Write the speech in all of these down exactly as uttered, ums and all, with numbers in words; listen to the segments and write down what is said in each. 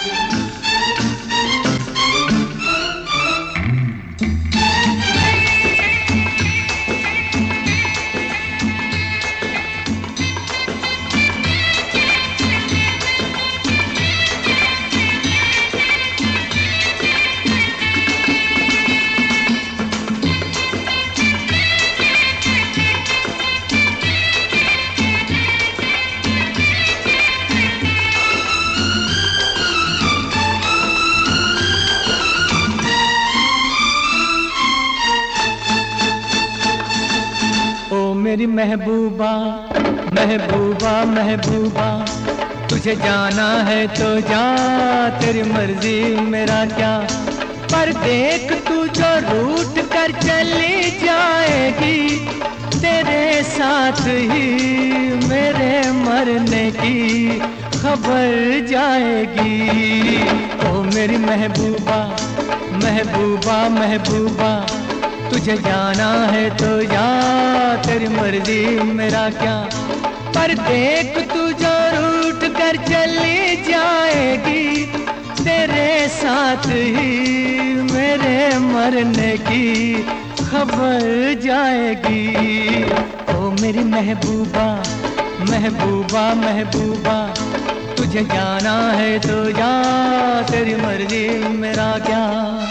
मेरी महबूबा महबूबा महबूबा, तुझे जाना है तो जा, तेरी मर्जी मेरा क्या। पर देख तू जो रूठ कर चली जाएगी, तेरे साथ ही मेरे मरने की खबर जाएगी। ओ मेरी महबूबा महबूबा महबूबा, तुझे जाना है तो जा, तेरी मर्जी मेरा क्या। पर देख तू जो रूठ कर चली जाएगी, तेरे साथ ही मेरे मरने की खबर जाएगी। ओ मेरी महबूबा महबूबा महबूबा, तुझे जाना है तो जा, तेरी मर्जी मेरा क्या।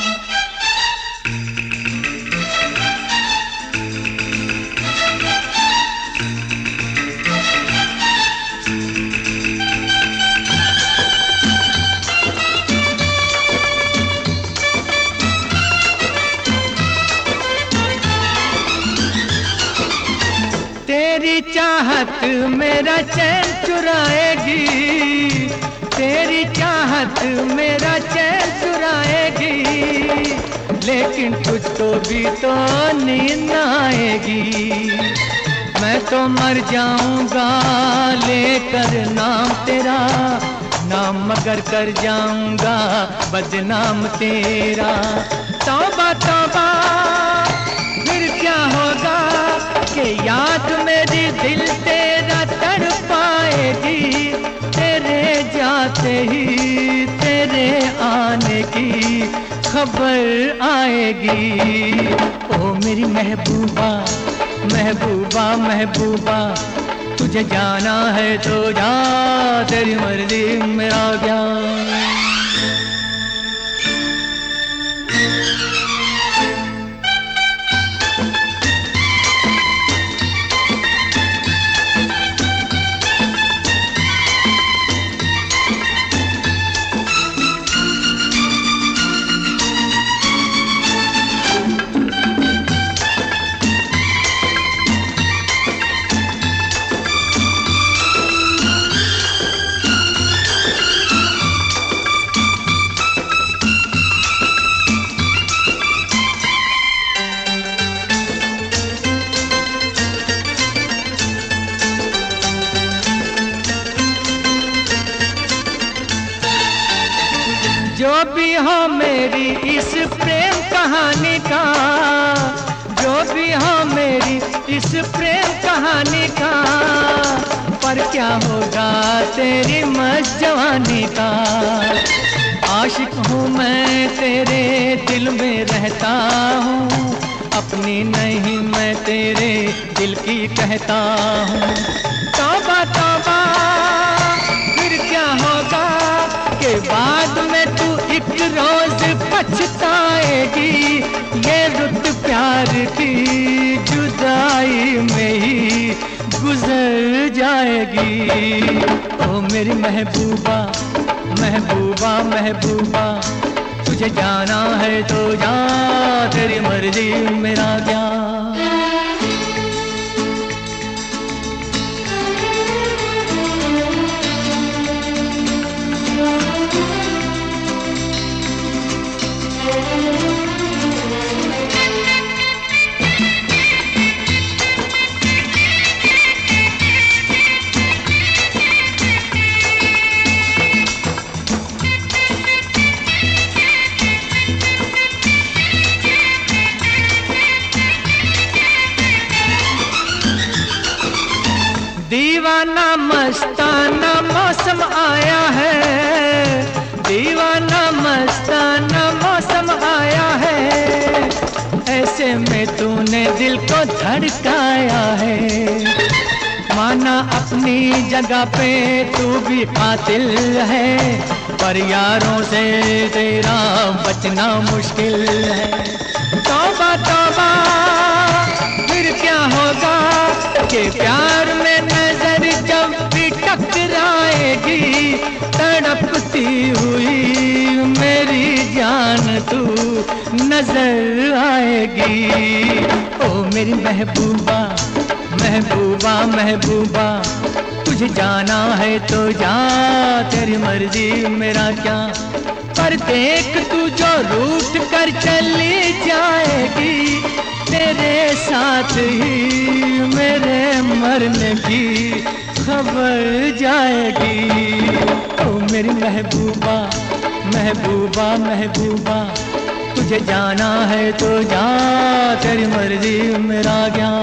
तेरी चाहत मेरा चैन चुराएगी, तेरी चाहत मेरा चैन चुराएगी, लेकिन तुझको भी तो नींद आएगी। मैं तो मर जाऊंगा लेकर नाम तेरा, नाम मगर कर जाऊंगा बदनाम तेरा। तौबा तौबा फिर क्या होगा कि याद मेरी दिल तेरा तड़पाएगी, तेरे जाते ही तेरे आने की खबर आएगी। ओ मेरी महबूबा महबूबा महबूबा, तुझे जाना है तो जा, तेरी मर्जी मेरा क्या। जो भी हो मेरी इस प्रेम कहानी का, जो भी हो मेरी इस प्रेम कहानी का, पर क्या होगा तेरी मस्त जवानी का। आशिक हूँ मैं तेरे दिल में रहता हूँ, अपनी नहीं मैं तेरे दिल की कहता हूँ। तौबा तौबा फिर क्या होगा के बाद में तू एक रोज पछताएगी, ये रुत प्यार की जुदाई में ही गुजर जाएगी। ओ मेरी महबूबा महबूबा महबूबा, तुझे जाना है तो जा, तेरी मर्जी मेरा क्या। दीवाना मस्ताना मौसम आया है, दिल को धड़काया है। माना अपनी जगह पे तू भी कातिल है, पर यारों से तेरा बचना मुश्किल है। तौबा तौबा फिर क्या होगा कि प्यार में नजर जब भी टकराएगी, तड़पती हुई मेरी जान तू नजर आएगी। ओ मेरी महबूबा महबूबा महबूबा, तुझे जाना है तो जा, तेरी मर्जी मेरा क्या। पर देख तू जो रूठ कर चली जाएगी, तेरे साथ ही मेरे मरने की खबर जाएगी। ओ मेरी महबूबा महबूबा महबूबा, तुझे जाना है तो जा, तेरी मर्जी मेरा क्या।